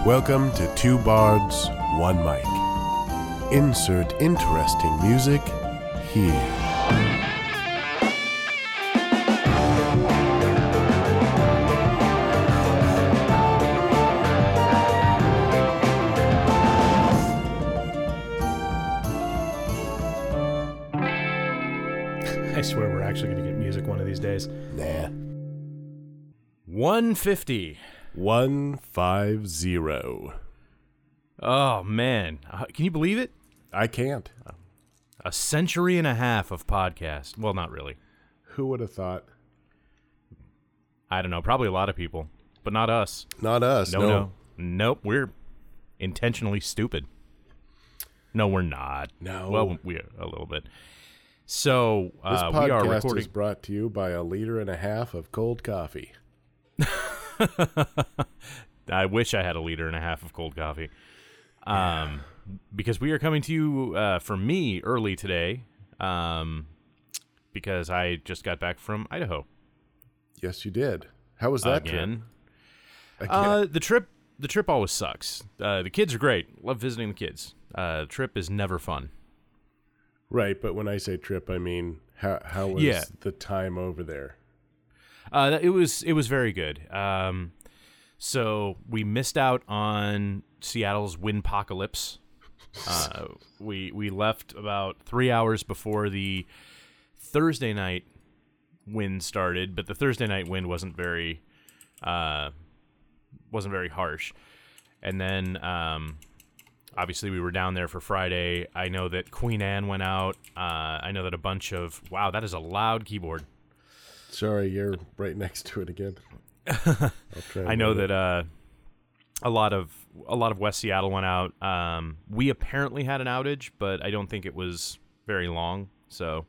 Welcome to Two Bards, One Mic. Insert interesting music here. I swear we're actually going to get music one of these days. Nah. 150. 150. Oh, man. Can you believe it? I can't. A century and a half of podcast. Well, not really. Who would have thought? I don't know. Probably a lot of people, but not us. Not us. No. Nope. We're intentionally stupid. No, we're not. No. Well, we are a little bit. So, This we are podcast recording. is brought to you by 1.5 liters of cold coffee. I wish I had 1.5 liters of cold coffee. Because we are coming to you, for me, early today, because I just got back from Idaho. Yes, you did. How was that Again. trip? Again. The trip always sucks. The kids are great. Love visiting the kids. Trip is never fun. Right, but when I say trip, I mean how was the time over there? It was very good. So we missed out on Seattle's windpocalypse. We left about 3 hours before the Thursday night wind started, but the Thursday night wind wasn't very harsh. And then obviously we were down there for Friday. I know that Queen Anne went out. I know that a bunch of that is a loud keyboard. Sorry, you're right next to it again. I know that a lot of West Seattle went out. We apparently had an outage, but I don't think it was very long. So,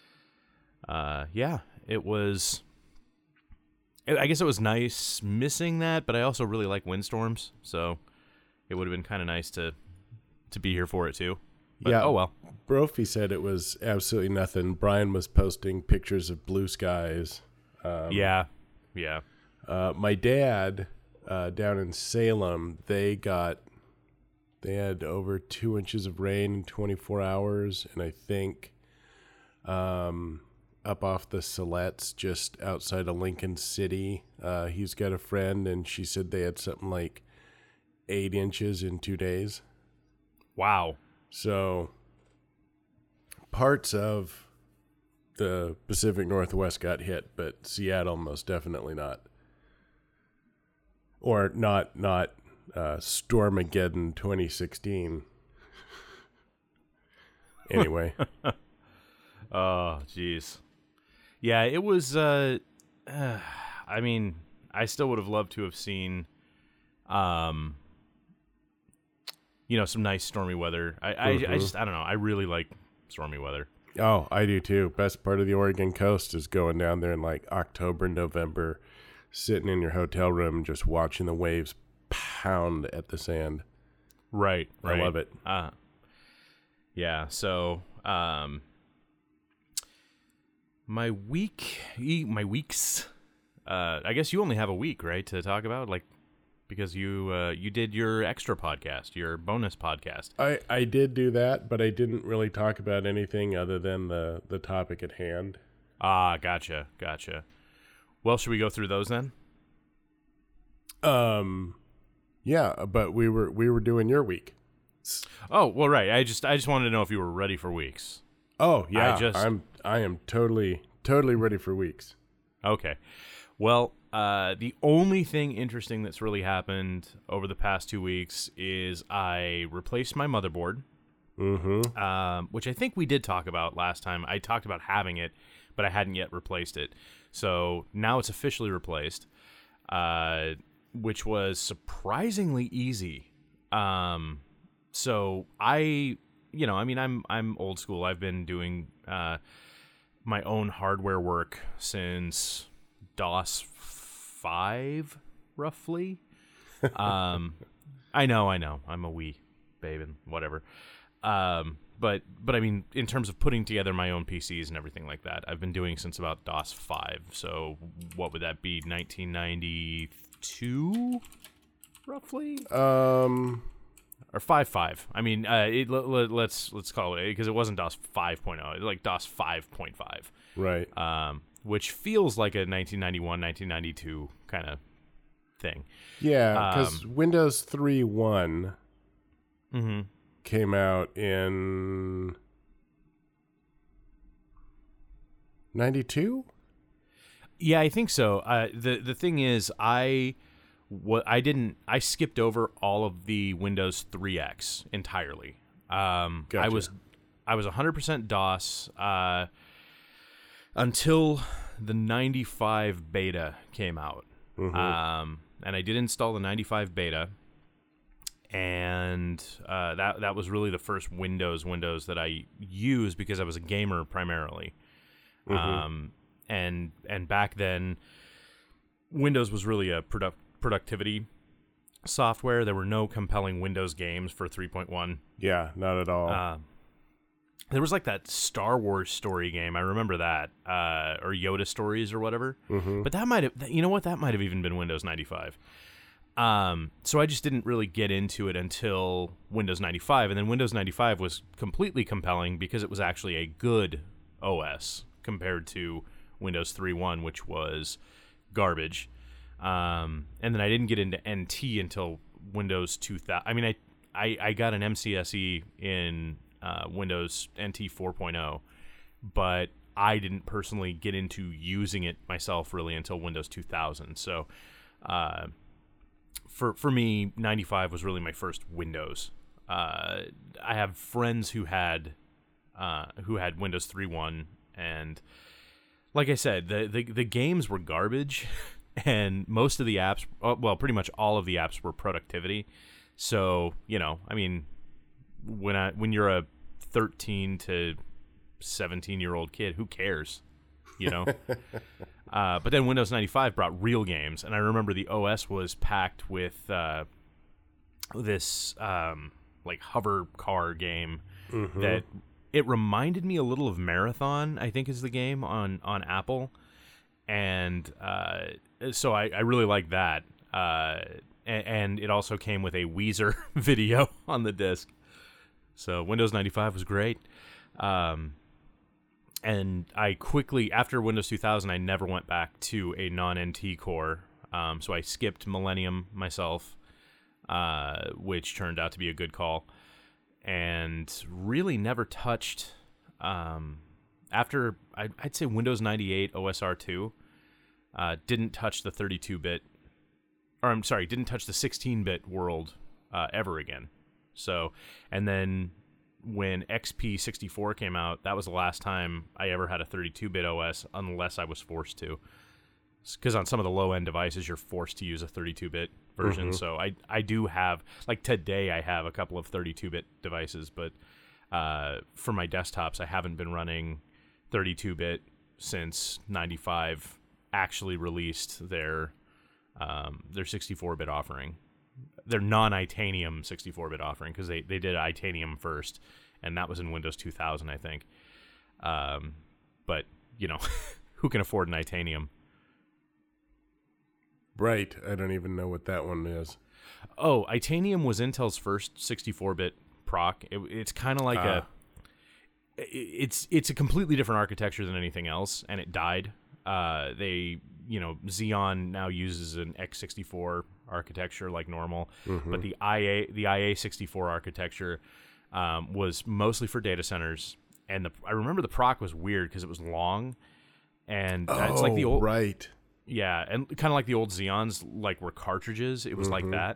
it was. I guess it was nice missing that, but I also really like windstorms, so it would have been kind of nice to be here for it too. But, yeah. Oh well. Brophy said it was absolutely nothing. Brian was posting pictures of blue skies. Yeah. My dad down in Salem, they had over 2 inches of rain in 24 hours, and I think up off the Silettes, just outside of Lincoln City, he's got a friend, and she said they had something like 8 inches in 2 days. Wow. So parts of the Pacific Northwest got hit, but Seattle most definitely not. Or not Stormageddon 2016. Anyway. Oh, jeez. Yeah, it was, I mean, I still would have loved to have seen, some nice stormy weather. I don't know. I really like stormy weather. Oh, I do too. Best part of the Oregon coast is going down there in like October, November, sitting in your hotel room and just watching the waves pound at the sand. Right. I love it. Yeah. So, my weeks, I guess you only have a week, right, to talk about, like, because you did your extra podcast, your bonus podcast. I did do that, but I didn't really talk about anything other than the topic at hand. Ah, gotcha. Well, should we go through those then? Yeah, but we were doing your week. Oh, well, right. I just wanted to know if you were ready for weeks. Oh, yeah. I am totally ready for weeks. Okay. Well, the only thing interesting that's really happened over the past 2 weeks is I replaced my motherboard, which I think we did talk about last time. I talked about having it, but I hadn't yet replaced it. So now it's officially replaced, which was surprisingly easy. So I'm old school. I've been doing my own hardware work since DOS 5, roughly. I know. I'm a wee babe and whatever. But I mean, in terms of putting together my own PCs and everything like that, I've been doing since about DOS 5. So what would that be? 1992? roughly. Or 5.5. I mean, let's call it, because it wasn't DOS 5.0. It was like DOS 5.5. Right. Which feels like a 1991, 1992 kind of thing. Yeah, because Windows 3.1 came out in 92. Yeah, I think so. The thing is, I skipped over all of the Windows 3X entirely. Gotcha. I was 100% DOS until the 95 beta came out. And I did install the 95 beta, and that was really the first Windows that I used because I was a gamer primarily. And back then, Windows was really a productivity software. There were no compelling Windows games for 3.1. Yeah, not at all. There was like that Star Wars story game. I remember that, or Yoda Stories or whatever. But that might have, that might have even been Windows 95. So I just didn't really get into it until Windows 95, and then Windows 95 was completely compelling because it was actually a good OS compared to Windows 3.1, which was garbage. And then I didn't get into NT until Windows 2000. I mean, I got an MCSE in Windows NT 4.0, but I didn't personally get into using it myself really until Windows 2000. So for me, 95 was really my first Windows. I have friends who had Windows 3.1, and like I said, the games were garbage, and most of the apps, well, pretty much all of the apps were productivity. So, I mean, when you're a 13 to 17-year-old kid, who cares, But then Windows 95 brought real games, and I remember the OS was packed with this like hover car game that it reminded me a little of Marathon, I think is the game on Apple, and so I really like that. And it also came with a Weezer video on the disc. So Windows 95 was great. And I quickly, after Windows 2000, I never went back to a non-NT core. So I skipped Millennium myself, which turned out to be a good call. And really never touched, after, I'd say Windows 98 OSR2, didn't touch the 32-bit, or I'm sorry, didn't touch the 16-bit world ever again. So, and then when XP64 came out, that was the last time I ever had a 32-bit OS, unless I was forced to. Because on some of the low-end devices, you're forced to use a 32-bit version. So I do have, like today, I have a couple of 32-bit devices, but for my desktops, I haven't been running 32-bit since 95 actually released their 64-bit offering. Their non-Itanium 64-bit offering, because they did Itanium first, and that was in Windows 2000, I think. But, who can afford an Itanium? Right. I don't even know what that one is. Oh, Itanium was Intel's first 64-bit proc. It's kind of like it's a completely different architecture than anything else, and it died. Xeon now uses an x64 architecture like normal, but the IA64 architecture was mostly for data centers, and I remember the proc was weird because it was long, and it's like the old, right, yeah, and kind of like the old Xeons, like were cartridges. It was like that,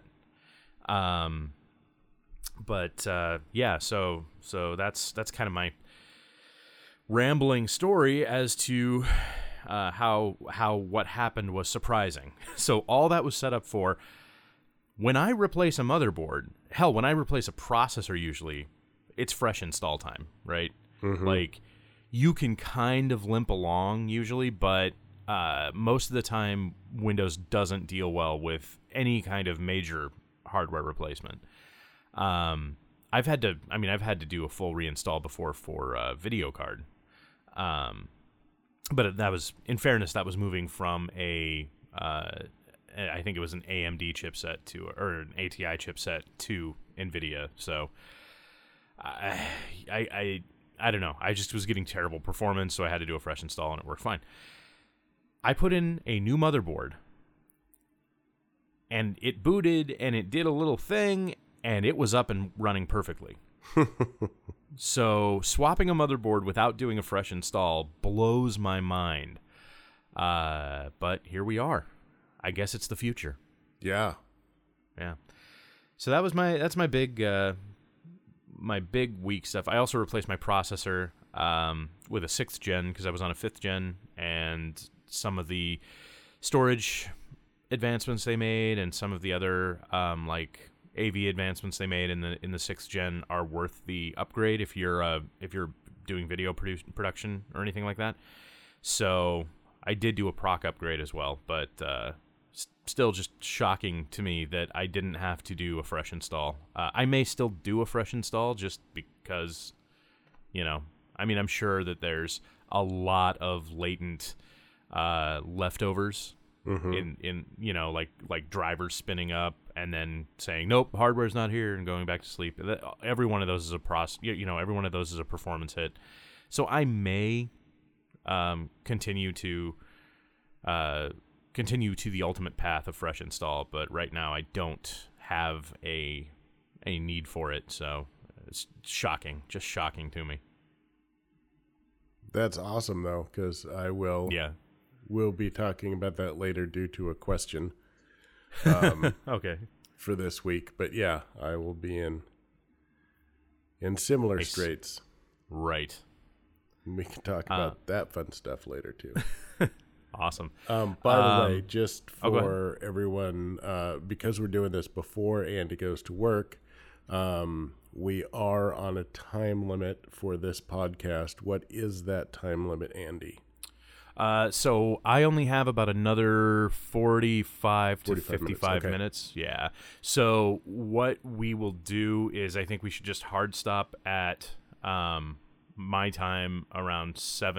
but yeah, so that's kind of my rambling story as to how what happened was surprising. So all that was set up for when I replace a motherboard. Hell, when I replace a processor, usually it's fresh install time, right? Like you can kind of limp along usually, but most of the time Windows doesn't deal well with any kind of major hardware replacement. I've had to do a full reinstall before for video card. But that was, in fairness, that was moving from a I think it was an AMD chipset or an ATI chipset to NVIDIA. So I don't know. I just was getting terrible performance, so I had to do a fresh install, and it worked fine. I put in a new motherboard, and it booted, and it did a little thing, and it was up and running perfectly. So swapping a motherboard without doing a fresh install blows my mind. But here we are. I guess it's the future. Yeah. So that's my big weak stuff. I also replaced my processor with a 6th gen because I was on a 5th gen, and some of the storage advancements they made and some of the other like AV advancements they made in the 6th gen are worth the upgrade if you're doing video production or anything like that. So I did do a proc upgrade as well, but still just shocking to me that I didn't have to do a fresh install. I may still do a fresh install just because, I'm sure that there's a lot of latent leftovers in like drivers spinning up and then saying nope, hardware's not here, and going back to sleep. Every one of those is every one of those is a performance hit. So I may continue to the ultimate path of fresh install, but right now I don't have a need for it. So it's shocking, just shocking to me. That's awesome though, because I will be talking about that later due to a question. Okay. For this week, but yeah, I will be in similar straits. Right. We can talk about that fun stuff later too. Awesome. By the way, just for everyone, because we're doing this before Andy goes to work, we are on a time limit for this podcast. What is that time limit, Andy? So I only have about another 45 to 55 minutes. Yeah. So what we will do is I think we should just hard stop at my time around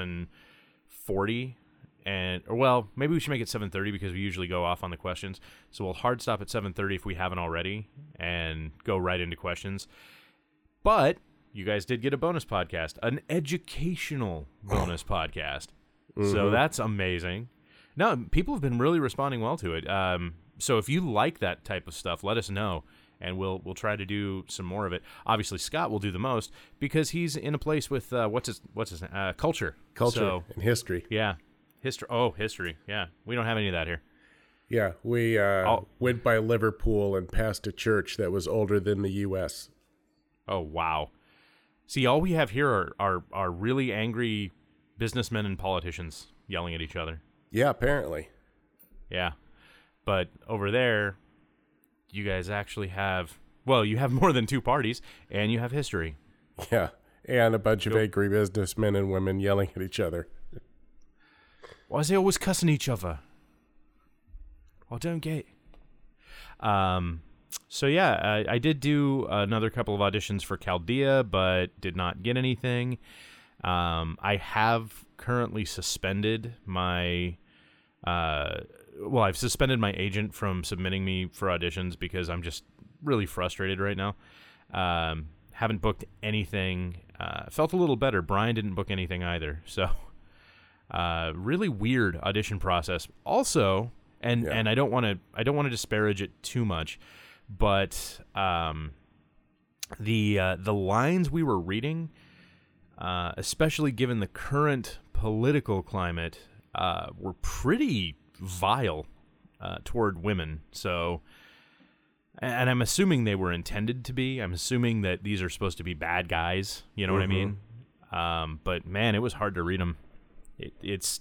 7:40. Maybe we should make it 7:30 because we usually go off on the questions. So we'll hard stop at 7:30 if we haven't already and go right into questions. But you guys did get a bonus podcast, an educational bonus podcast. Mm-hmm. So that's amazing. No, people have been really responding well to it. So if you like that type of stuff, let us know, and we'll try to do some more of it. Obviously, Scott will do the most because he's in a place with what's his culture and history. Yeah, history. Yeah, we don't have any of that here. Yeah, we went by Liverpool and passed a church that was older than the U.S. Oh wow! See, all we have here are really angry businessmen and politicians yelling at each other. Yeah, apparently. Yeah. But over there, you guys actually have, you have more than two parties, and you have history. Yeah, and a bunch of angry businessmen and women yelling at each other. Why is they always cussing each other? I don't get. So yeah, I did do another couple of auditions for Chaldea, but did not get anything. I have currently suspended my, I've suspended my agent from submitting me for auditions because I'm just really frustrated right now. Haven't booked anything. Felt a little better. Brian didn't book anything either. So, really weird audition process. Also, and I don't want to disparage it too much, but the lines we were reading, especially given the current political climate, were pretty vile toward women. So, and I'm assuming they were intended to be. I'm assuming that these are supposed to be bad guys. You know what I mean? But man, it was hard to read them. It's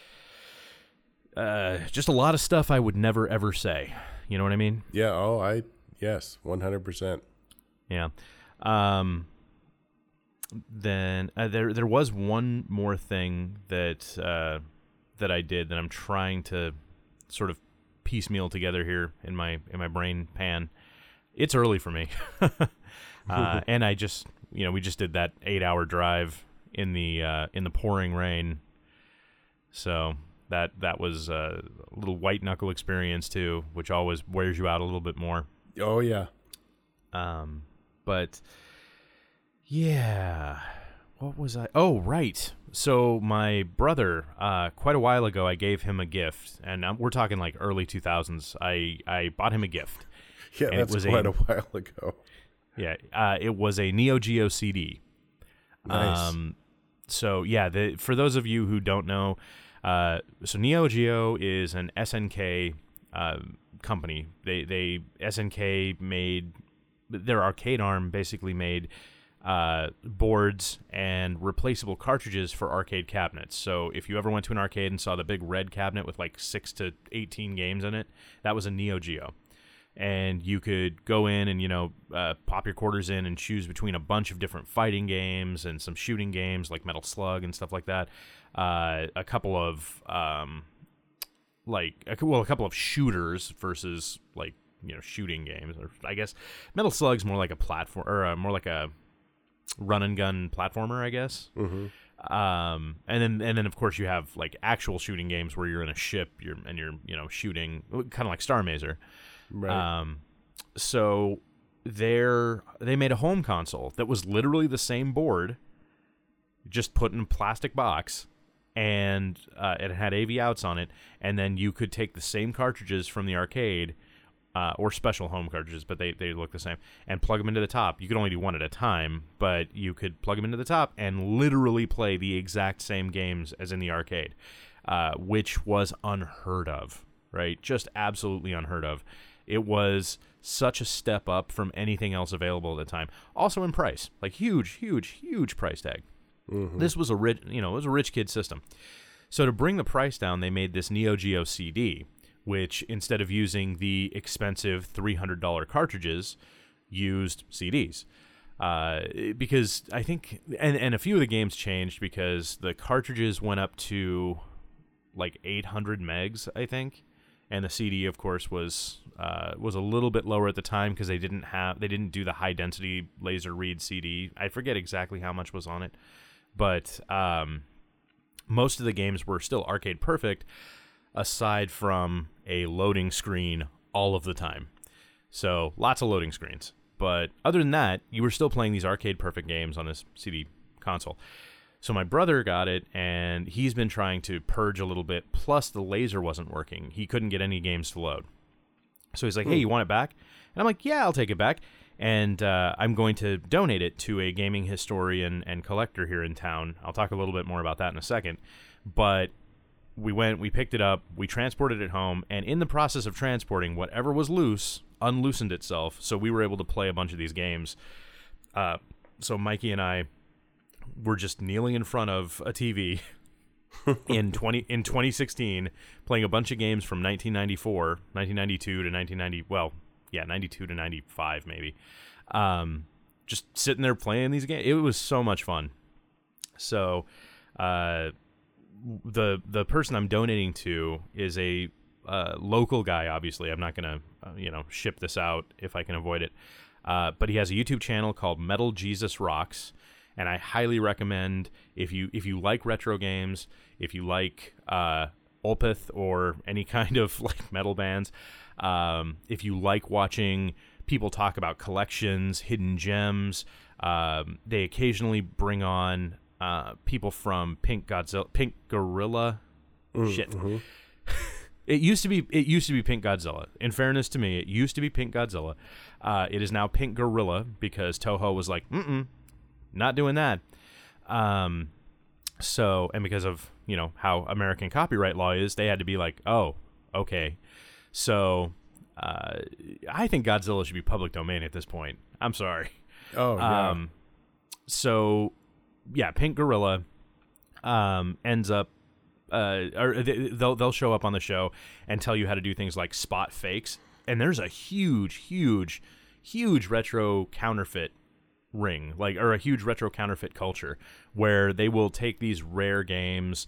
just a lot of stuff I would never ever say. You know what I mean? Yeah. Yes, 100%. Yeah. Then there was one more thing that I did that I'm trying to sort of piecemeal together here in my brain pan. It's early for me, and I just we just did that 8-hour drive in the pouring rain. So That was a little white knuckle experience too, which always wears you out a little bit more. Oh yeah. But yeah, what was I? Oh, right. So my brother, quite a while ago, I gave him a gift, and we're talking like early 2000s. I bought him a gift. Yeah, and that's quite a while ago. Yeah, it was a Neo Geo CD. Nice. So yeah, for those of you who don't know, so Neo Geo is an SNK company. SNK made their arcade arm basically made boards and replaceable cartridges for arcade cabinets. So if you ever went to an arcade and saw the big red cabinet with like 6 to 18 games in it, that was a Neo Geo. And you could go in and, pop your quarters in and choose between a bunch of different fighting games and some shooting games like Metal Slug and stuff like that. A couple of, a couple of shooters versus shooting games. Or I guess Metal Slug's more like a platform, or more like a run and gun platformer, I guess. Mm-hmm. And then of course you have like actual shooting games where you're in a ship, you're shooting, kind of like Star Mazer. Right. So they made a home console that was literally the same board, just put in a plastic box, and it had AV outs on it, and then you could take the same cartridges from the arcade, or special home cartridges, but they look the same, and plug them into the top. You could only do one at a time, but you could plug them into the top and literally play the exact same games as in the arcade, which was unheard of, right? Just absolutely unheard of. It was such a step up from anything else available at the time. Also in price, like huge price tag. Mm-hmm. This was a rich kid system. So to bring the price down, they made this Neo Geo CD, which instead of using the expensive $300 cartridges, used CDs. Because I think, and a few of the games changed because the cartridges went up to like 800 megs, I think. And the CD, of course, was a little bit lower at the time because they didn't do the high density laser read CD. I forget exactly how much was on it, but most of the games were still arcade perfect, aside from a loading screen all of the time. So lots of loading screens, but other than that, you were still playing these arcade perfect games on this CD console. So my brother got it, and he's been trying to purge a little bit, plus the laser wasn't working. He couldn't get any games to load. So he's like, hey, you want it back? And I'm like, yeah, I'll take it back. And I'm going to donate it to a gaming historian and collector here in town. I'll talk a little bit more about that in a second. But we picked it up, we transported it home, and in the process of transporting, whatever was loose unloosened itself, so we were able to play a bunch of these games. So Mikey and I were just kneeling in front of a TV in 2016, playing a bunch of games from 1994, 1992 to 1990. Well, yeah, 92 to 95 maybe. Just sitting there playing these games. It was so much fun. So, the person I'm donating to is a local guy. Obviously, I'm not gonna ship this out if I can avoid it. But he has a YouTube channel called Metal Jesus Rocks. And I highly recommend, if you like retro games, if you like Opeth or any kind of like metal bands, if you like watching people talk about collections, hidden gems, they occasionally bring on people from Pink Gorilla. Shit. Mm-hmm. It used to be Pink Godzilla. In fairness to me, it used to be Pink Godzilla. It is now Pink Gorilla because Toho was like, not doing that. So, and because of, how American copyright law is, they had to be like, oh, okay. So, I think Godzilla should be public domain at this point. I'm sorry. Oh, yeah. So, yeah, Pink Gorilla ends up, or they'll show up on the show and tell you how to do things like spot fakes. And there's a huge retro counterfeit ring, or a huge retro counterfeit culture where they will take these rare games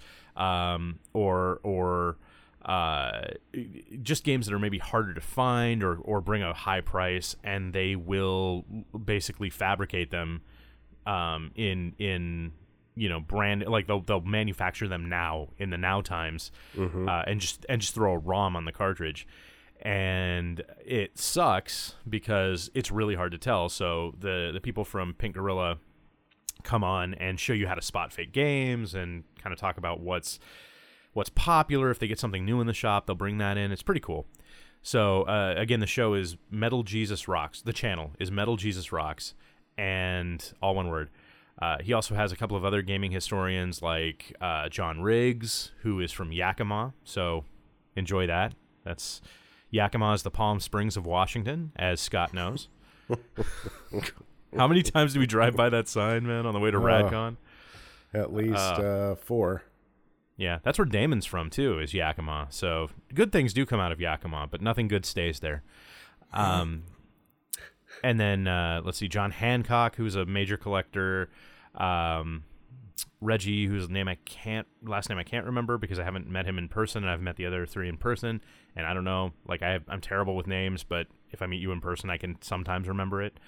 or just games that are maybe harder to find or bring a high price, and they will basically fabricate them in brand, like they'll manufacture them now in the now times, and just throw a ROM on the cartridge. And it sucks because it's really hard to tell. So the people from Pink Gorilla come on and show you how to spot fake games and kind of talk about what's popular. If they get something new in the shop, they'll bring that in. It's pretty cool. So again, the show is Metal Jesus Rocks. The channel is Metal Jesus Rocks, and all one word. He also has a couple of other gaming historians like John Riggs, who is from Yakima. So enjoy that. Yakima is the Palm Springs of Washington, as Scott knows. How many times do we drive by that sign, man, on the way to RadCon? At least 4. Yeah, that's where Damon's from, too, is Yakima. So good things do come out of Yakima, but nothing good stays there. And then, let's see, John Hancock, who's a major collector. Reggie, whose last name I can't remember because I haven't met him in person, and I've met the other 3 in person. And I don't know, like I'm terrible with names, but if I meet you in person, I can sometimes remember it.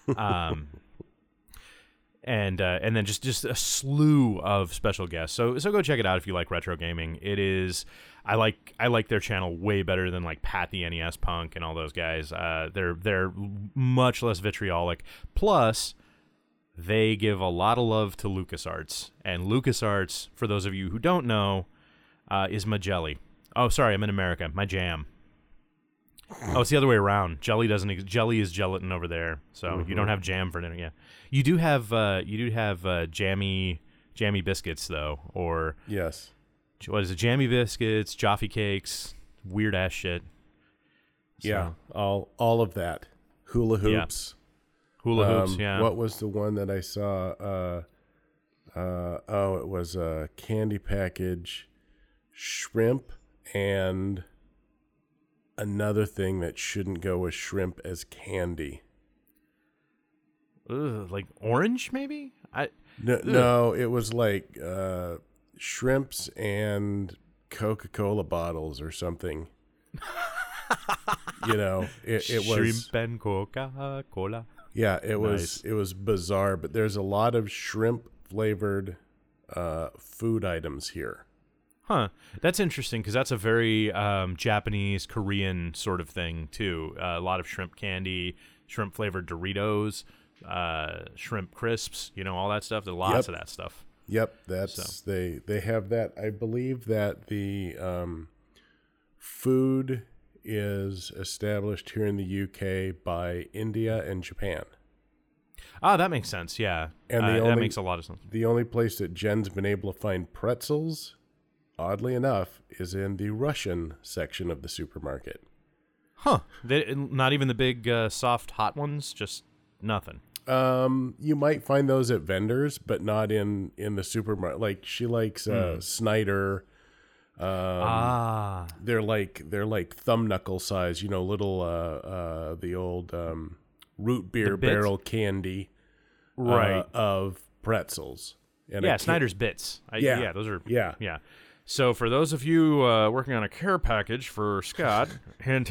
And then just a slew of special guests. So go check it out if you like retro gaming. It is, I like their channel way better than like Pat the NES Punk and all those guys. They're much less vitriolic. Plus, they give a lot of love to LucasArts, and LucasArts, for those of you who don't know, is my jelly. Oh, sorry, I'm in America. My jam. Oh, it's the other way around. Jelly is gelatin over there, so you don't have jam for dinner. Yeah, you do have jammy biscuits though, or yes, what is it? Jammy biscuits, Jaffe cakes, weird ass shit. So, yeah, all of that. Hula hoops. Yeah. Hula hoops. Yeah. What was the one that I saw? It was a candy package, shrimp, and another thing that shouldn't go with shrimp as candy. Like orange, maybe? No, it was like shrimps and Coca-Cola bottles or something. It was shrimp and Coca-Cola. Yeah, it was bizarre, but there's a lot of shrimp flavored food items here. Huh. That's interesting because that's a very Japanese, Korean sort of thing, too. A lot of shrimp candy, shrimp-flavored Doritos, shrimp crisps, all that stuff. There's lots of that stuff. Yep, they have that. I believe that the food is established here in the UK by India and Japan. Ah, that makes sense, yeah. And that makes a lot of sense. The only place that Jen's been able to find pretzels, oddly enough, is in the Russian section of the supermarket. Huh. Not even the big soft hot ones? Just nothing? You might find those at vendors, but not in the supermarket. Like, she likes Snyder. They're like thumb knuckle size, little the old root beer barrel candy, right, of pretzels. And Snyder's Bits. Those are yeah. So for those of you working on a care package for Scott, hint.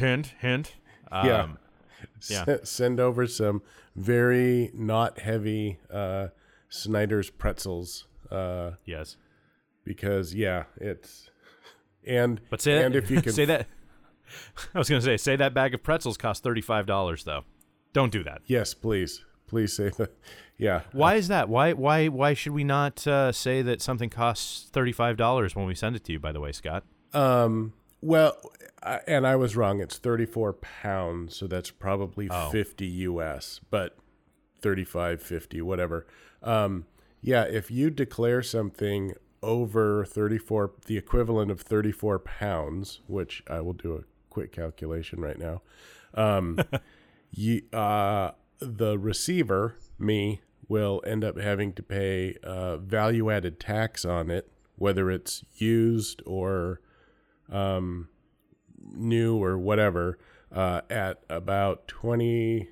Send over some very not heavy Snyder's pretzels. Yes, because it's. If you can say that, I was going to say that bag of pretzels costs $35 though. Don't do that. Yes, please say that. Yeah. Why is that? Why should we not say that something costs $35 when we send it to you? By the way, Scott. Well, and I was wrong. It's 34 pounds, so that's probably 50 US, but 35, 50, whatever. If you declare something over 34, the equivalent of 34 pounds, which I will do a quick calculation right now. The receiver, me, will end up having to pay value-added tax on it, whether it's used or new or whatever, at about 20%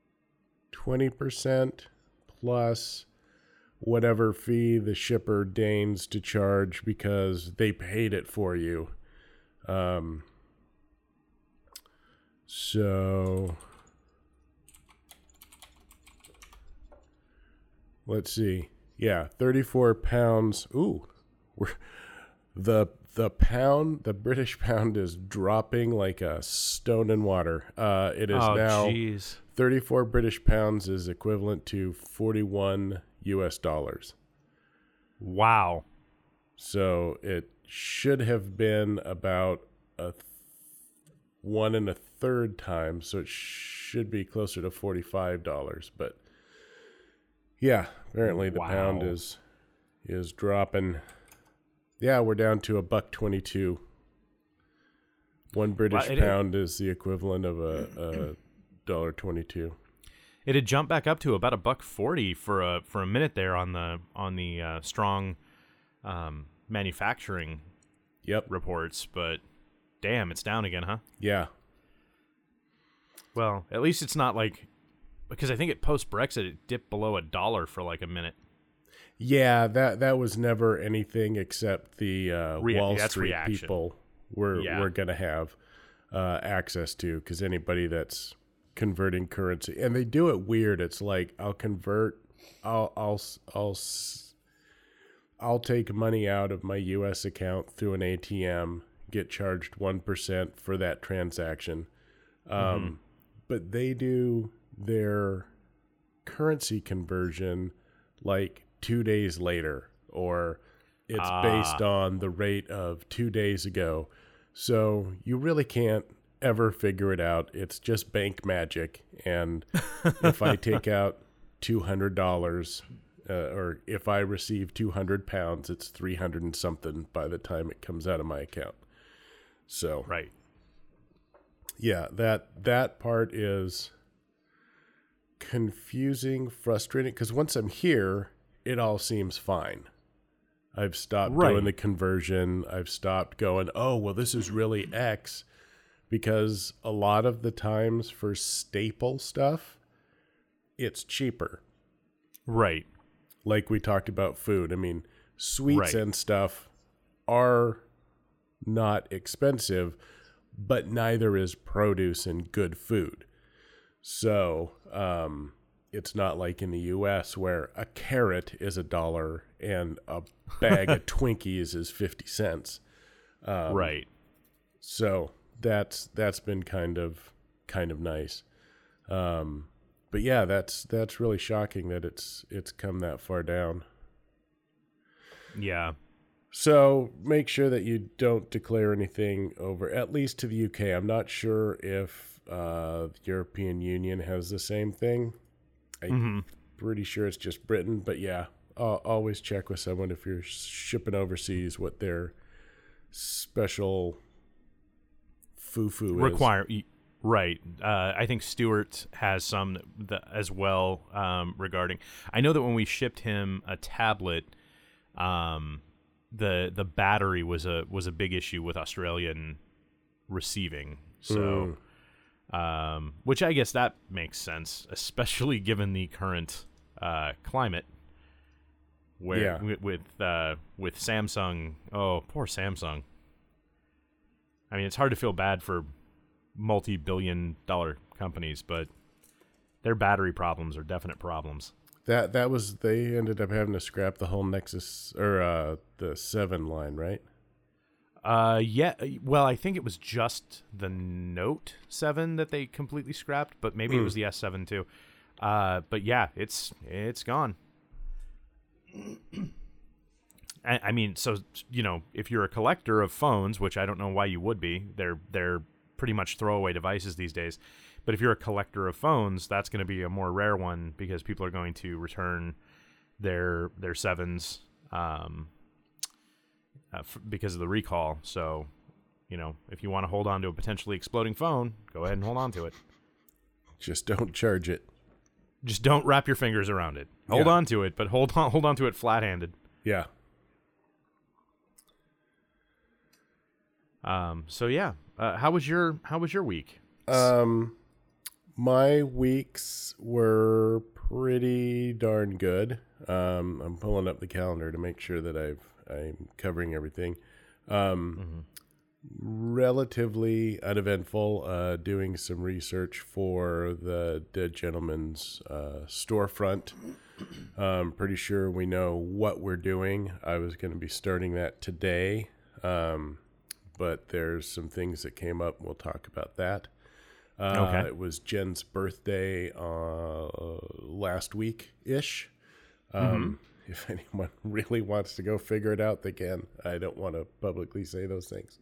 plus whatever fee the shipper deigns to charge because they paid it for you. So let's see. Yeah, 34 pounds. Ooh, the British pound is dropping like a stone in water. It is now geez. 34 British pounds is equivalent to 41 US dollars. Wow. So it should have been about 1 1/3 time, so it should be closer to $45. But yeah, apparently the pound is dropping. Yeah, we're down to $1.22. 1 British pound is the equivalent of a $1.22. It had jumped back up to about $1.40 for a minute there on the strong manufacturing reports, but damn, it's down again, huh? Yeah. Well, at least it's not like, because I think at post-Brexit it dipped below $1 for like a minute. Yeah, that was never anything except the Wall Street reaction. People were going to have access to, because anybody that's converting currency, and they do it weird. It's like I'll take money out of my U.S. account through an ATM, get charged 1% for that transaction, but they do their currency conversion like 2 days later, or it's based on the rate of 2 days ago. So you really can't ever figure it out. It's just bank magic. And if I take out $200, or if I receive 200 pounds, it's 300 and something by the time it comes out of my account. So, right. Yeah, that part is confusing, frustrating, because once I'm here, it all seems fine. I've stopped doing the conversion. I've stopped going, oh, well, this is really X, because a lot of the times for staple stuff, it's cheaper. Right. Like we talked about food. I mean, sweets and stuff are not expensive, but neither is produce and good food. So, it's not like in the U.S. where a carrot is $1 and a bag of Twinkies is 50 cents. Right. So that's been kind of nice. But yeah, that's really shocking that it's come that far down. Yeah. So make sure that you don't declare anything over, at least to the UK. I'm not sure if the European Union has the same thing. I'm pretty sure it's just Britain, but yeah, always check with someone if you're shipping overseas what their special foo-foo is. Right. I think Stuart has some as well regarding. I know that when we shipped him a tablet, the battery was a big issue with Australian receiving. So. Which I guess that makes sense, especially given the current climate, where with Samsung. Oh, poor Samsung. I mean, it's hard to feel bad for multi-billion-dollar companies, but their battery problems are definite problems. That was, they ended up having to scrap the whole Nexus, or the 7 line, right? Yeah. Well, I think it was just the Note 7 that they completely scrapped, but maybe it was the S7 too. But yeah, it's gone. I mean, so if you're a collector of phones, which I don't know why you would be, they're pretty much throwaway devices these days. But if you're a collector of phones, that's going to be a more rare one, because people are going to return their 7s. Because of the recall. So, if you want to hold on to a potentially exploding phone, go ahead and hold on to it. Just don't charge it. Just don't wrap your fingers around it. Hold on to it, but hold on to it flat-handed. Yeah. So yeah. How was your week? My weeks were pretty darn good. I'm pulling up the calendar to make sure that I'm covering everything. relatively uneventful, doing some research for the Dead Gentleman's storefront. Pretty sure we know what we're doing. I was going to be starting that today, but there's some things that came up. We'll talk about that. Okay. It was Jen's birthday last week-ish. If anyone really wants to go figure it out, they can. I don't want to publicly say those things.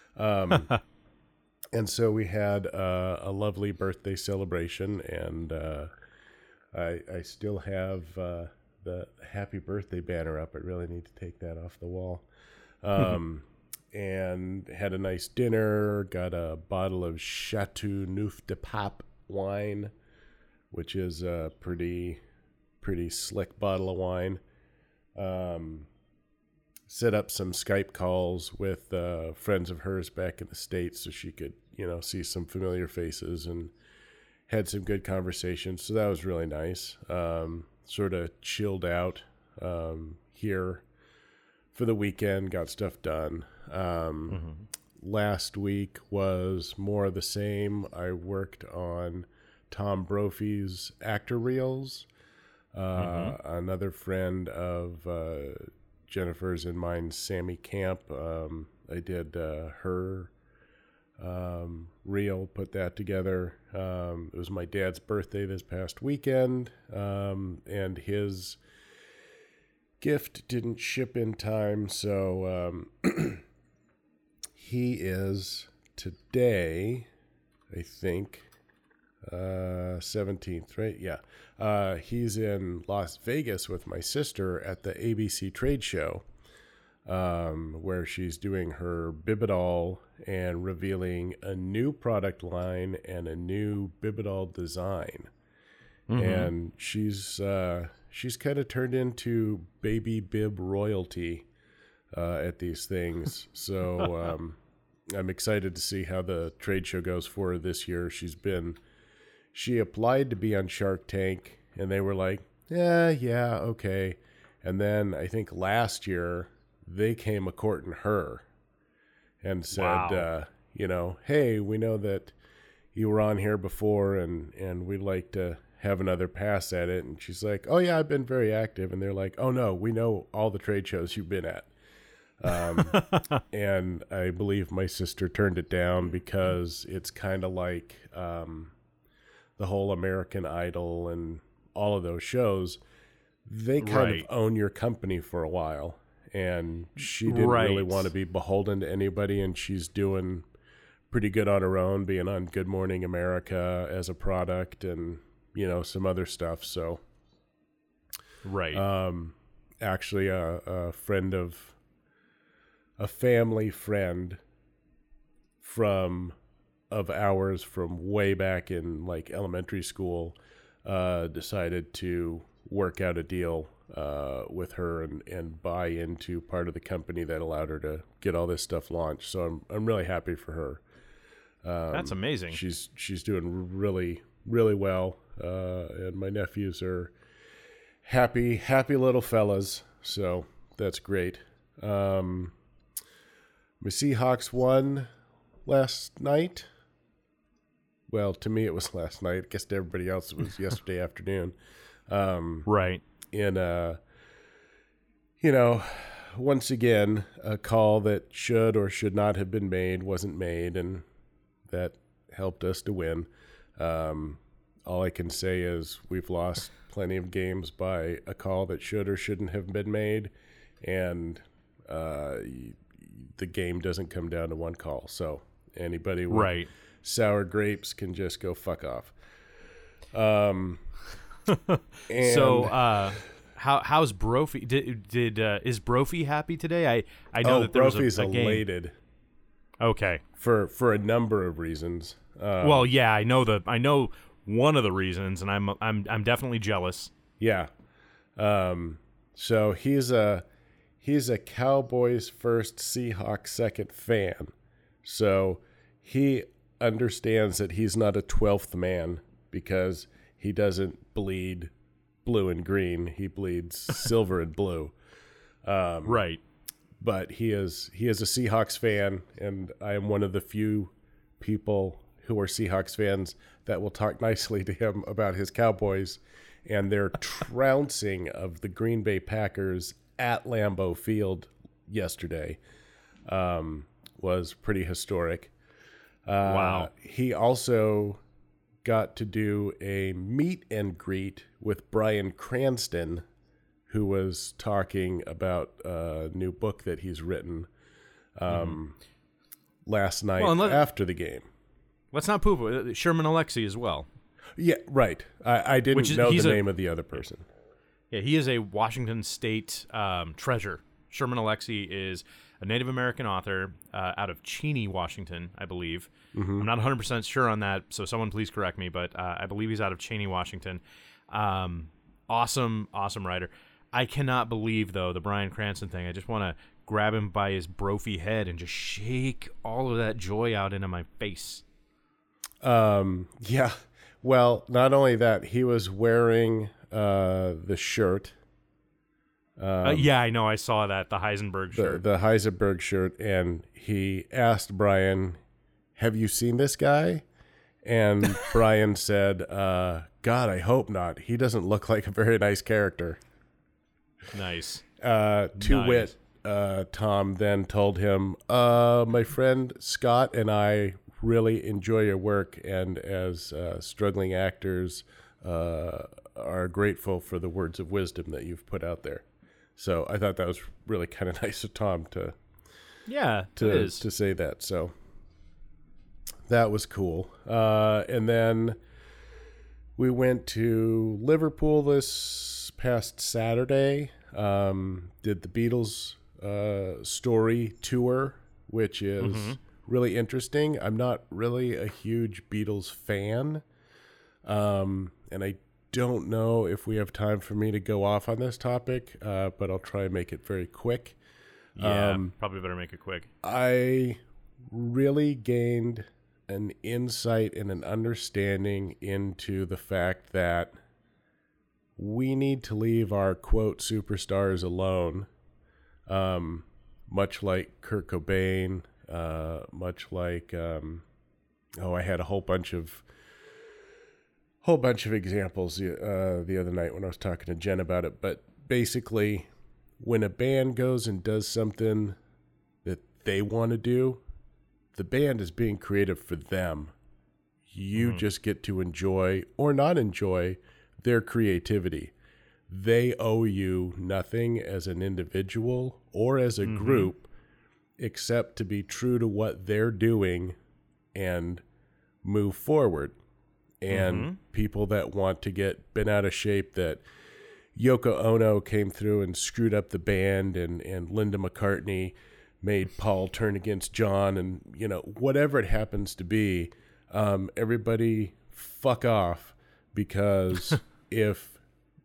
And so we had a lovely birthday celebration, and I still have the happy birthday banner up. I really need to take that off the wall. And had a nice dinner, got a bottle of Chateau Neuf de Pape wine, which is a pretty slick bottle of wine. Set up some Skype calls with friends of hers back in the States so she could, see some familiar faces, and had some good conversations. So that was really nice. Sort of chilled out here for the weekend, got stuff done. Last week was more of the same. I worked on Tom Brophy's actor reels. Another friend of Jennifer's and mine, Sammy Camp, I did her reel, put that together. It was my dad's birthday this past weekend, and his gift didn't ship in time, so he is today, I think, 17th, right? Yeah. He's in Las Vegas with my sister at the ABC trade show, where she's doing her Bibidol and revealing a new product line and a new Bibidol design. And she's kind of turned into baby bib royalty at these things. So I'm excited to see how the trade show goes for her this year. She applied to be on Shark Tank, and they were like, yeah, okay. And then I think last year they came a-courting her and said, Wow. Hey, we know that you were on here before, and we'd like to have another pass at it. And she's like, oh, yeah, I've been very active. And they're like, oh, no, we know all the trade shows you've been at. And I believe my sister turned it down because it's kind of like the whole American Idol and all of those shows. They kind of own your company for a while, and she didn't really want to be beholden to anybody, and she's doing pretty good on her own, being on Good Morning America as a product and, some other stuff. So actually a family friend of ours from way back in like elementary school decided to work out a deal with her and buy into part of the company that allowed her to get all this stuff launched. So I'm really happy for her. That's amazing. She's doing really, really well. And my nephews are happy little fellas. So that's great. My Seahawks won last night. Well, to me, it was last night. I guess to everybody else, it was yesterday afternoon. And, once again, a call that should or should not have been made wasn't made, and that helped us to win. All I can say is we've lost plenty of games by a call that should or shouldn't have been made, and the game doesn't come down to one call. So anybody with sour grapes can just go fuck off. How's Brophy? Is Brophy happy today? I know that there Brophy's was a game. elated. Okay. For a number of reasons. Well, yeah, I know one of the reasons, and I'm definitely jealous. Yeah. So he's a Cowboys first, Seahawks second fan. So he understands that he's not a 12th man because he doesn't bleed blue and green. He bleeds silver and blue. but he is a Seahawks fan, and I am one of the few people who are Seahawks fans that will talk nicely to him about his Cowboys and their trouncing of the Green Bay Packers at Lambeau Field yesterday. Was pretty historic. Wow. He also got to do a meet and greet with Bryan Cranston, who was talking about a new book that he's written last night after the game. Let's not poop. Sherman Alexie as well. Yeah, right. I didn't know the name of the other person. Yeah, he is a Washington State treasure. Sherman Alexie is a Native American author out of Cheney, Washington, I believe. Mm-hmm. I'm not 100% sure on that, so someone please correct me, but I believe he's out of Cheney, Washington. Awesome writer. I cannot believe, though, the Bryan Cranston thing. I just want to grab him by his brophy head and just shake all of that joy out into my face. Yeah. Well, not only that, he was wearing the shirt. Yeah, I know. I saw that, the Heisenberg shirt. The Heisenberg shirt, and he asked Bryan, "Have you seen this guy?" And Bryan said, "God, I hope not. He doesn't look like a very nice character." Nice. Wit, Tom then told him, "My friend Scott and I really enjoy your work, and as struggling actors, are grateful for the words of wisdom that you've put out there." So I thought that was really kind of nice of Tom to say that. So that was cool. And then we went to Liverpool this past Saturday. Did the Beatles story tour, which is really interesting. I'm not really a huge Beatles fan, and I don't know if we have time for me to go off on this topic, but I'll try and make it very quick. Yeah, probably better make it quick. I really gained an insight and an understanding into the fact that we need to leave our, quote, superstars alone, much like Kurt Cobain, much like, I had a whole bunch of examples the other night when I was talking to Jen about it. But basically, when a band goes and does something that they want to do, the band is being creative for them. You just get to enjoy or not enjoy their creativity. They owe you nothing as an individual or as a group except to be true to what they're doing and move forward. And people that want to get bent out of shape, that Yoko Ono came through and screwed up the band, and Linda McCartney made Paul turn against John, and whatever it happens to be, everybody fuck off, because if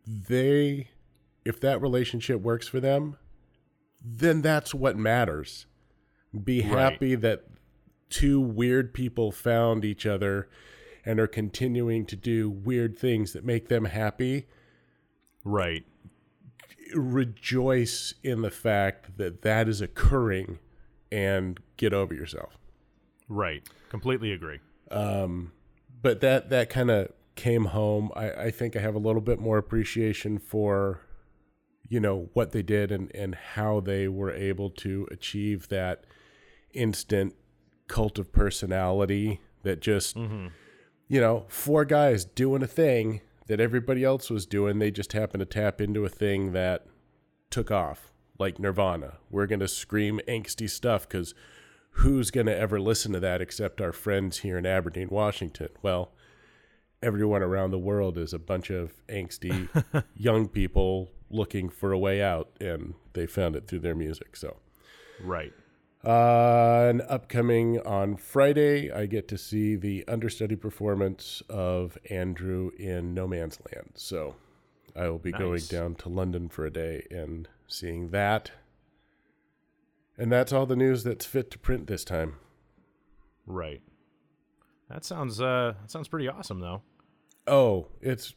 that relationship works for them, then that's what matters. Be happy that two weird people found each other and are continuing to do weird things that make them happy. Right. Rejoice in the fact that that is occurring and get over yourself. Right. Completely agree. But that kind of came home. I think I have a little bit more appreciation for, what they did and how they were able to achieve that instant cult of personality that just... four guys doing a thing that everybody else was doing. They just happened to tap into a thing that took off, like Nirvana. We're going to scream angsty stuff because who's going to ever listen to that except our friends here in Aberdeen, Washington? Well, everyone around the world is a bunch of angsty young people looking for a way out, and they found it through their music. So, right. And upcoming on Friday, I get to see the understudy performance of Andrew in No Man's Land. So I will be going down to London for a day and seeing that. And that's all the news that's fit to print this time. Right. That sounds pretty awesome, though. Oh, it's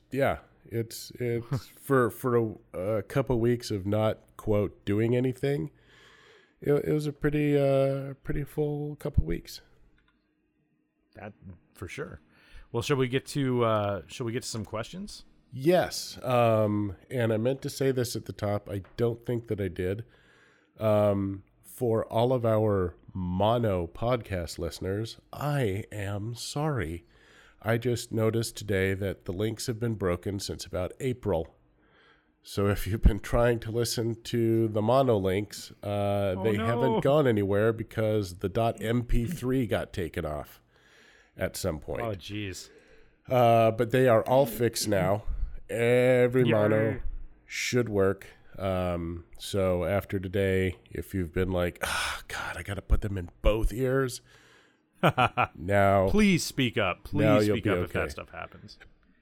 for a couple weeks of not, quote, doing anything. it was a pretty full couple weeks. That for sure. Well, shall we get to some questions? Yes. And I meant to say this at the top. I don't think that I did. For all of our mono podcast listeners, I am sorry. I just noticed today that the links have been broken since about April. So if you've been trying to listen to the mono links, haven't gone anywhere because the .mp3 got taken off at some point. Oh, jeez. But they are all fixed now. Every mono should work. So after today, if you've been like, oh, God, I got to put them in both ears. Now, please speak up. Please speak up if that stuff happens.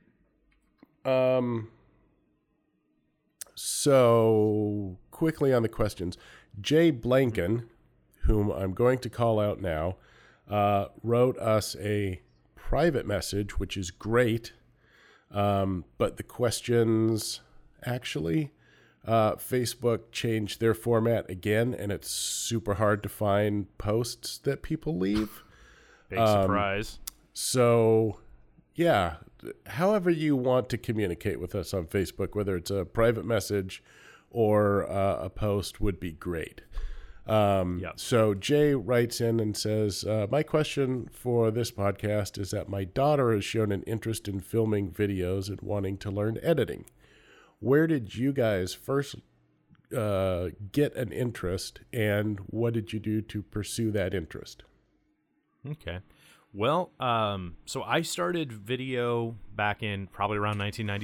So quickly on the questions, Jay Blanken, whom I'm going to call out now, wrote us a private message, which is great. But the questions actually, Facebook changed their format again, and it's super hard to find posts that people leave. Big surprise. So, yeah, however you want to communicate with us on Facebook, whether it's a private message or a post, would be great. So Jay writes in and says, my question for this podcast is that my daughter has shown an interest in filming videos and wanting to learn editing. Where did you guys first get an interest, and what did you do to pursue that interest? Okay. Well, so I started video back in probably around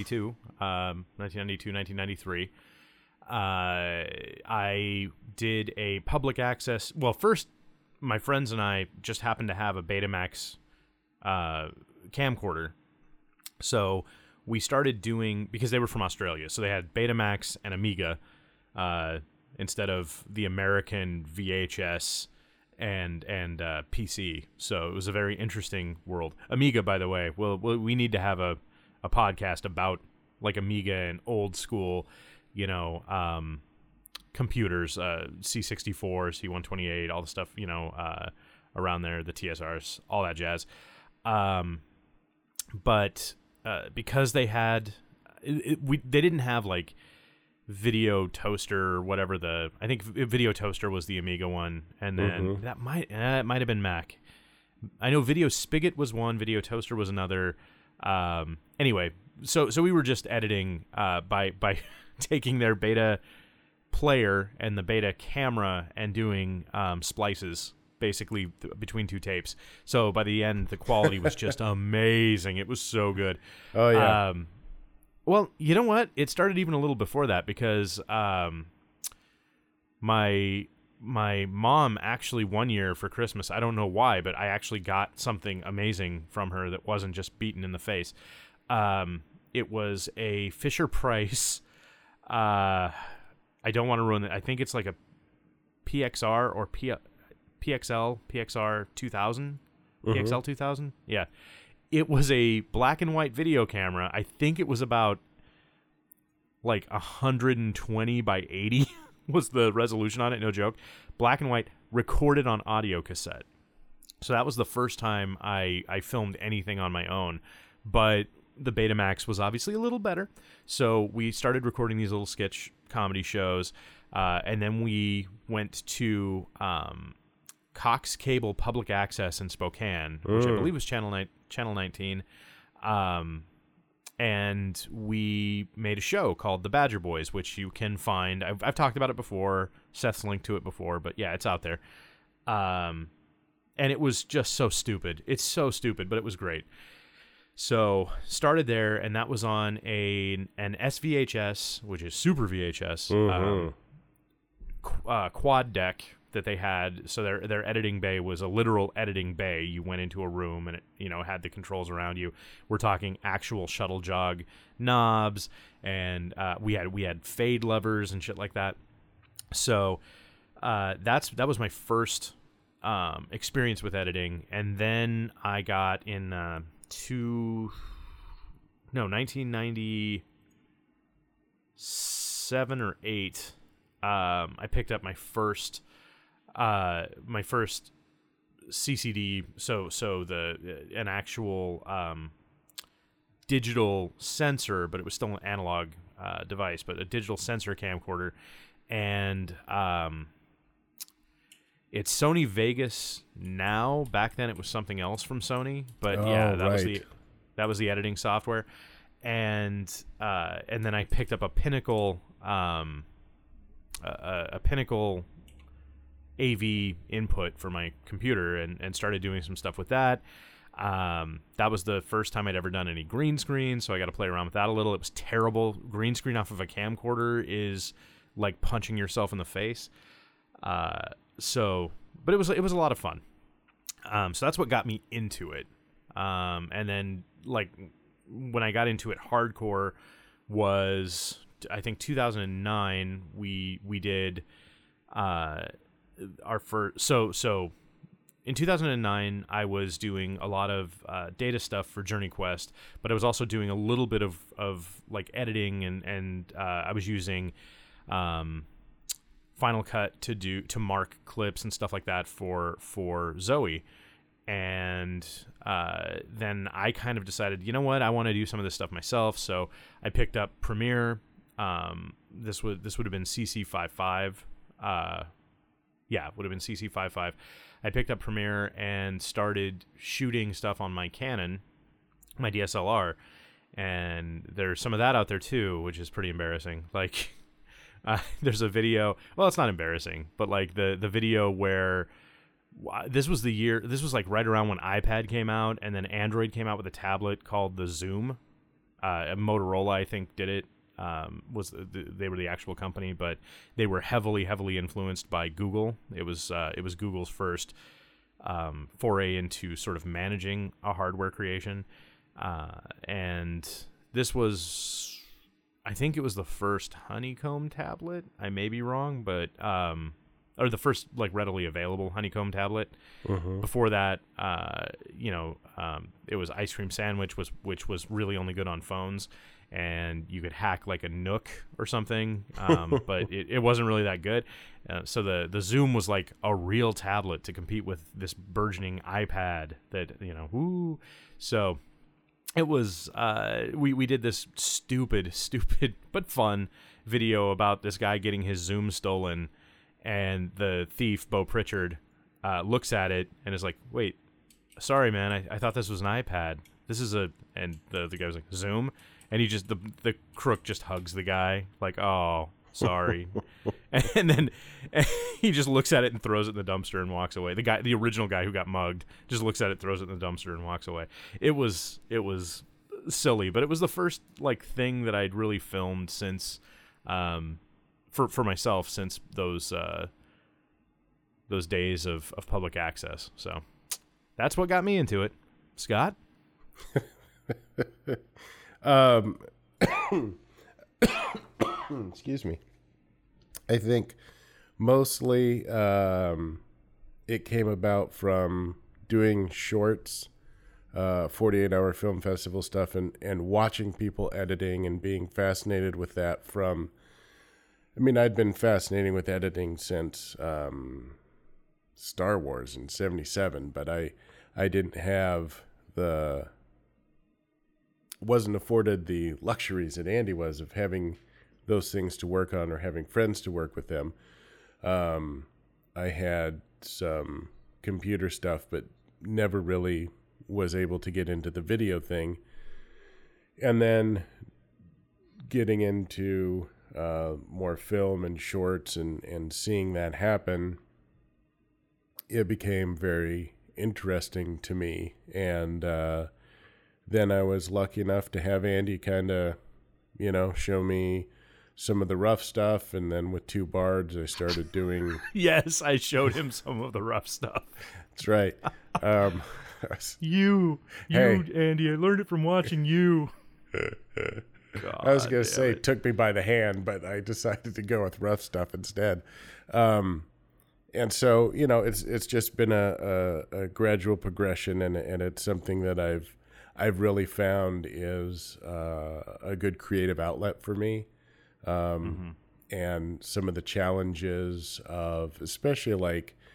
1993. I did a public access. Well, first, my friends and I just happened to have a Betamax camcorder. So we started doing, because they were from Australia, so they had Betamax and Amiga instead of the American VHS and PC. So it was a very interesting world. Amiga, by the way, we need to have a podcast about like Amiga and old school, computers, C64, C128, all the stuff, around there, the TSRs, all that jazz. But because they had, they didn't have like Video Toaster or whatever I think Video Toaster was the Amiga one, and then that might have been Mac. I know Video Spigot was one, Video Toaster was another. Anyway, so we were just editing by taking their beta player and the beta camera and doing splices basically between two tapes. So by the end, the quality was just amazing. It was so good. Oh yeah. Well, you know what? It started even a little before that because my mom actually one year for Christmas, I don't know why, but I actually got something amazing from her that wasn't just beaten in the face. It was a Fisher-Price. I don't want to ruin it. I think it's like a PXR or PXR 2000. PXL 2000? Yeah. It was a black and white video camera. I think it was about like 120 by 80 was the resolution on it, no joke. Black and white, recorded on audio cassette. So that was the first time I filmed anything on my own. But the Betamax was obviously a little better. So we started recording these little sketch comedy shows. And then we went to Cox Cable Public Access in Spokane, which I believe was Channel 19. And we made a show called The Badger Boys, which you can find. I've talked about it before. Seth's linked to it before, but yeah, it's out there. And it was just so stupid. It's so stupid, but it was great. So started there, and that was on an SVHS, which is Super VHS, quad deck that they had. So their editing bay was a literal editing bay. You went into a room and it had the controls around you. We're talking actual shuttle jog knobs, and we had fade levers and shit like that. So that was my first experience with editing, and then I got in 1997 or 8. I picked up my first my first CCD, so an actual digital sensor, but it was still an analog device, but a digital sensor camcorder, and it's Sony Vegas now. Back then, it was something else from Sony, but that was the editing software, and then I picked up a Pinnacle Pinnacle AV input for my computer and started doing some stuff with that. That was the first time I'd ever done any green screen, so I got to play around with that a little. It was terrible. Green screen off of a camcorder is like punching yourself in the face. But it was a lot of fun. So that's what got me into it. And then like when I got into it hardcore was, I think 2009. We did our first. So in 2009, I was doing a lot of data stuff for Journey Quest, but I was also doing a little bit of like editing and I was using Final Cut to mark clips and stuff like that for Zoe. And then I kind of decided, you know what, I want to do some of this stuff myself. So I picked up Premiere. This would have been CC55. Yeah, it would have been CC55. I picked up Premiere and started shooting stuff on my Canon, my DSLR, and there's some of that out there too, which is pretty embarrassing. Like, there's a video. Well, it's not embarrassing, but like the video where this was like right around when iPad came out, and then Android came out with a tablet called the Zoom. Motorola, I think, did it. They were the actual company, but they were heavily influenced by Google. It was Google's first foray into sort of managing a hardware creation, and this was, I think it was the first Honeycomb tablet. I may be wrong, but or the first like readily available Honeycomb tablet. Mm-hmm. Before that, it was Ice Cream Sandwich, which was really only good on phones. And you could hack like a Nook or something, but it wasn't really that good. So the Zoom was like a real tablet to compete with this burgeoning iPad that, woo. So it was, we did this stupid but fun video about this guy getting his Zoom stolen, and the thief, Bo Pritchard, looks at it and is like, wait, sorry, man, I thought this was an iPad. This is and the guy was like, Zoom? And he just, the crook just hugs the guy, like, oh, sorry. and then he just looks at it and throws it in the dumpster and walks away. The original guy who got mugged, just looks at it, throws it in the dumpster and walks away. It was silly, but it was the first like thing that I'd really filmed since, for myself, since those days of public access. So that's what got me into it. Scott? Excuse me. I think mostly it came about from doing shorts, 48-hour film festival stuff, and watching people editing and being fascinated with that I'd been fascinating with editing since Star Wars in 77, but I didn't have wasn't afforded the luxuries that Andy was of having those things to work on or having friends to work with them. I had some computer stuff, but never really was able to get into the video thing. And then getting into more film and shorts and seeing that happen, it became very interesting to me. And then I was lucky enough to have Andy kind of, show me some of the rough stuff. And then with Two Bards, I started doing... Yes, I showed him some of the rough stuff. That's right. You, Andy, I learned it from watching you. God, I was going to say, took me by the hand, but I decided to go with rough stuff instead. And so, it's just been a gradual progression, and it's something that I've really found is a good creative outlet for me. And some of the challenges of, especially like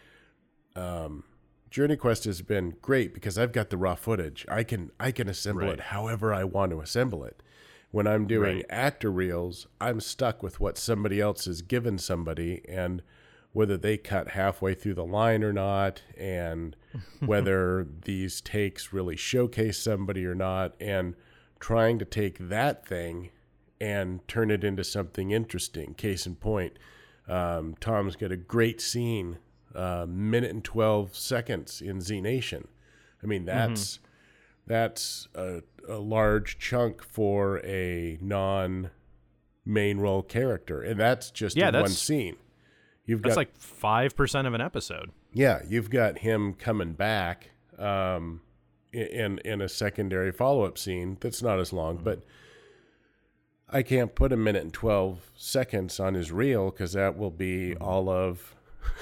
Journey Quest has been great because I've got the raw footage. I can assemble it however I want to assemble it. When I'm doing actor reels, I'm stuck with what somebody else has given somebody, and whether they cut halfway through the line or not, and whether these takes really showcase somebody or not, and trying to take that thing and turn it into something interesting. Case in point, Tom's got a great scene, minute and 12 seconds in Z Nation. I mean, that's a large chunk for a non-main role character, and that's just in one scene. That's like 5% of an episode. Yeah, you've got him coming back in a secondary follow-up scene that's not as long, but I can't put a minute and 12 seconds on his reel because that will be all of,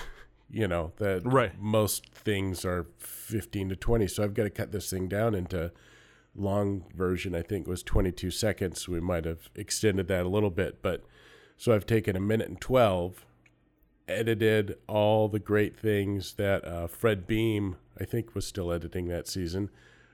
most things are 15 to 20. So I've got to cut this thing down into long version. I think was 22 seconds. We might have extended that a little bit, but so I've taken a minute and 12, edited all the great things that Fred Beam, I think, was still editing that season,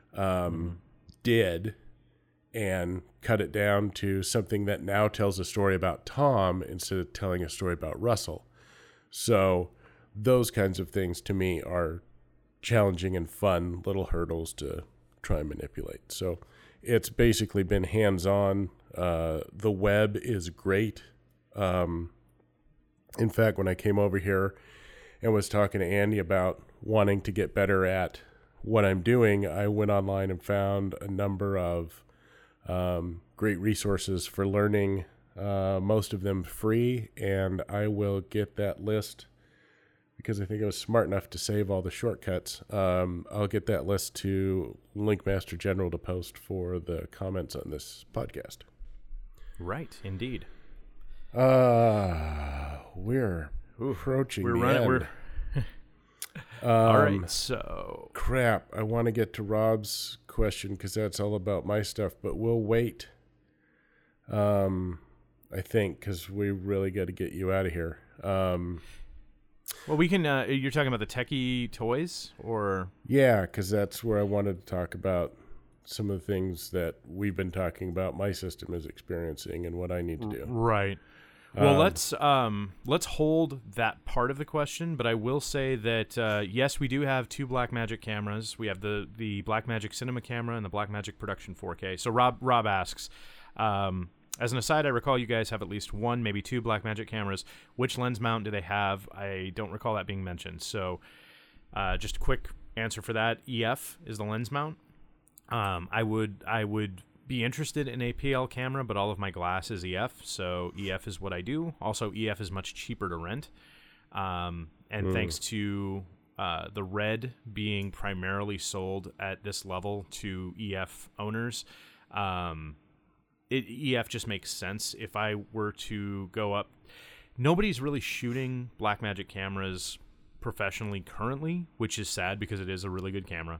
did, and cut it down to something that now tells a story about Tom instead of telling a story about Russell. So those kinds of things to me are challenging and fun little hurdles to try and manipulate. So it's basically been hands-on. The web is great. In fact, when I came over here and was talking to Andy about wanting to get better at what I'm doing, I went online and found a number of great resources for learning, most of them free, and I will get that list because I think I was smart enough to save all the shortcuts. I'll get that list to Linkmaster General to post for the comments on this podcast. Right, indeed. We're approaching the end. All right, so crap. I want to get to Rob's question because that's all about my stuff, but we'll wait. I think because we really got to get you out of here. Well, we can. You're talking about the techie toys, or yeah, because that's where I wanted to talk about some of the things that we've been talking about. My system is experiencing and what I need to do. Right. Well, let's hold that part of the question, but I will say that yes, we do have two Blackmagic cameras. We have the Blackmagic Cinema camera and the Blackmagic Production 4K. So Rob asks, as an aside, I recall you guys have at least one, maybe two Blackmagic cameras. Which lens mount do they have? I don't recall that being mentioned. So just a quick answer for that: EF is the lens mount. I would be interested in a PL camera, but all of my glass is EF, so EF is what I do. Also, EF is much cheaper to rent, and thanks to the Red being primarily sold at this level to EF owners, EF just makes sense. If I were to go up, nobody's really shooting Blackmagic cameras professionally currently, which is sad because it is a really good camera.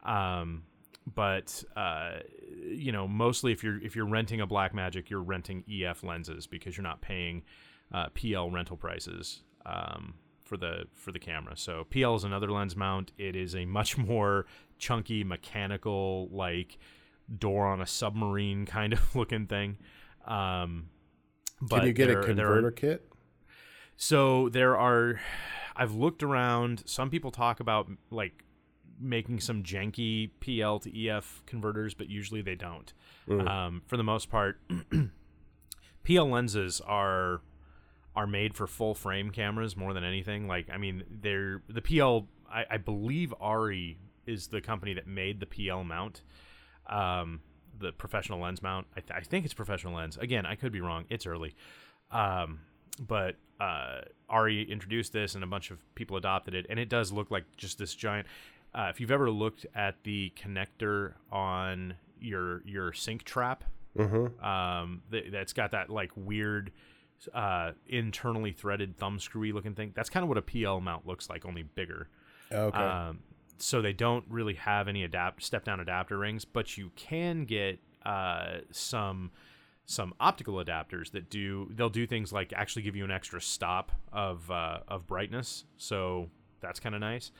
But mostly if you're renting a Blackmagic, you're renting EF lenses because you're not paying PL rental prices for the camera. So PL is another lens mount. It is a much more chunky, mechanical, like door on a submarine kind of looking thing. But can you get a converter kit? So I've looked around. Some people talk about like making some janky PL to EF converters, but usually they don't. For the most part, PL lenses are made for full frame cameras more than anything. Like, I mean, the PL, I believe ARRI is the company that made the PL mount, the professional lens mount. I think it's professional lens. Again, I could be wrong. It's early. But ARRI introduced this and a bunch of people adopted it, and it does look like just this giant... if you've ever looked at the connector on your sink trap, that's got that like weird internally threaded thumb screwy looking thing. That's kind of what a PL mount looks like, only bigger. Okay. So they don't really have any step down adapter rings, but you can get some optical adapters they'll do things like actually give you an extra stop of brightness. So that's kind of nice.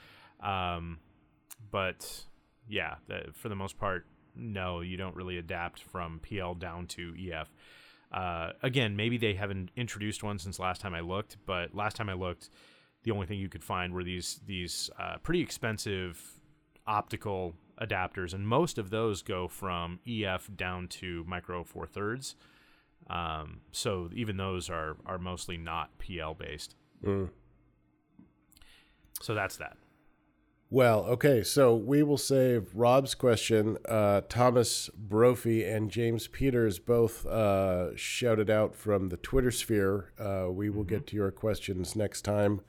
But yeah, for the most part, no, you don't really adapt from PL down to EF. Again, maybe they haven't introduced one since last time I looked, but last time I looked, the only thing you could find were these pretty expensive optical adapters, and most of those go from EF down to micro four thirds. So even those are mostly not PL based. So that's that. Well, okay, so we will save Rob's question. Thomas Brophy and James Peters both shouted out from the Twitter sphere. We will get to your questions next time.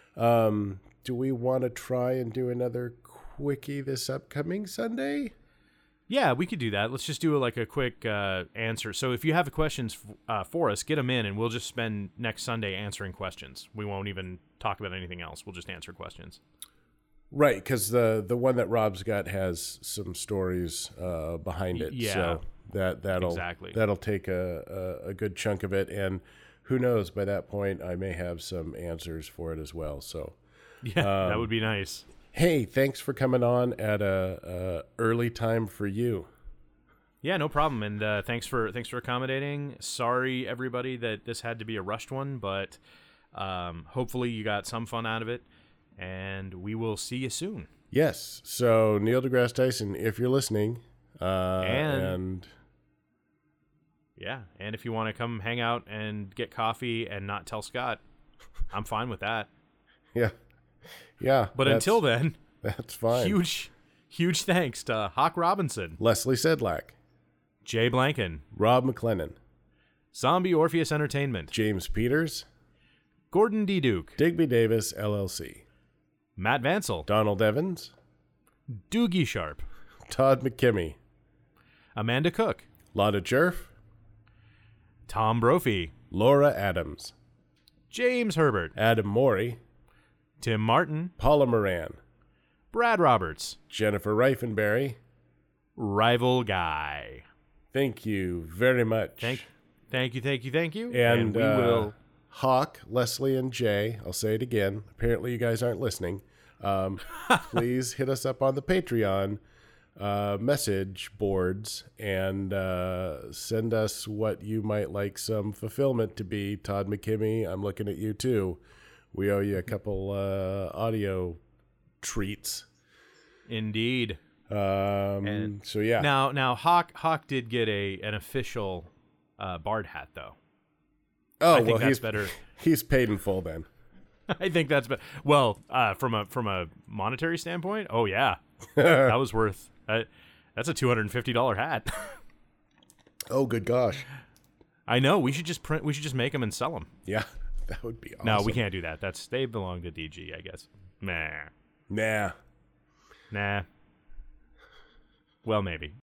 Do we want to try and do another quickie this upcoming Sunday? Yeah, we could do that. Let's just do a quick answer. So if you have questions for us, get them in, and we'll just spend next Sunday answering questions. We won't even talk about anything else. We'll just answer questions. Right, because the one that Rob's got has some stories behind it. Yeah, so that'll take a good chunk of it, and who knows, by that point I may have some answers for it as well. So yeah, that would be nice. Hey, thanks for coming on at a early time for you. Yeah, no problem, and thanks for accommodating. Sorry, everybody, that this had to be a rushed one, but hopefully you got some fun out of it. And we will see you soon. Yes. So Neil deGrasse Tyson, if you're listening, and if you want to come hang out and get coffee and not tell Scott, I'm fine with that. Yeah. But until then, that's fine. Huge thanks to Hawk Robinson, Leslie Sedlak, Jay Blanken, Rob McLennan, Zombie Orpheus Entertainment, James Peters, Gordon D. Duke, Digby Davis LLC, Matt Vansel, Donald Evans, Doogie Sharp, Todd McKimmey, Amanda Cook, Lotta Jerf, Tom Brophy, Laura Adams, James Herbert, Adam Morey, Tim Martin, Paula Moran, Brad Roberts, Jennifer Reifenberry, Rival Guy. Thank you very much. Thank you. And we will... Hawk, Leslie, and Jay, I'll say it again. Apparently you guys aren't listening. Please hit us up on the Patreon message boards and send us what you might like some fulfillment to be. Todd McKimmey, I'm looking at you too. We owe you a couple audio treats. Indeed. So yeah. Now Hawk did get an official Bard hat though. Oh, I think that's better. He's paid in full then. I think that's better. Well, from a monetary standpoint, oh yeah, that was worth. That's a $250 hat. Oh, good gosh. I know. We should just make them and sell them. Yeah, that would be awesome. No, we can't do that. They belong to DG, I guess. Nah. Nah. Well, maybe.